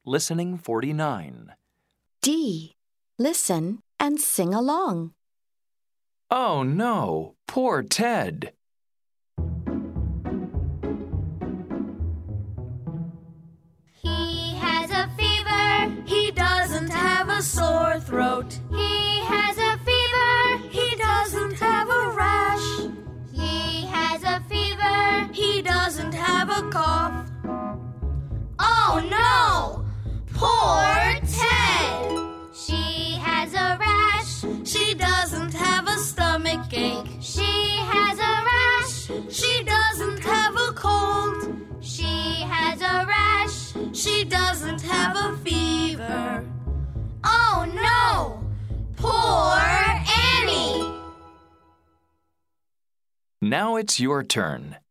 Listening 49. D. Listen and sing along. Oh no, poor Ted. He has a fever. He doesn't have a sore throat. He has a fever. He doesn't have a rash. He has a fever. He doesn't have a cough. Oh no! Poor Ted! She has a rash. She doesn't have a stomach ache. She has a rash. She doesn't have a cold. She has a rash. She doesn't have a fever. Oh no! Poor Annie! Now it's your turn.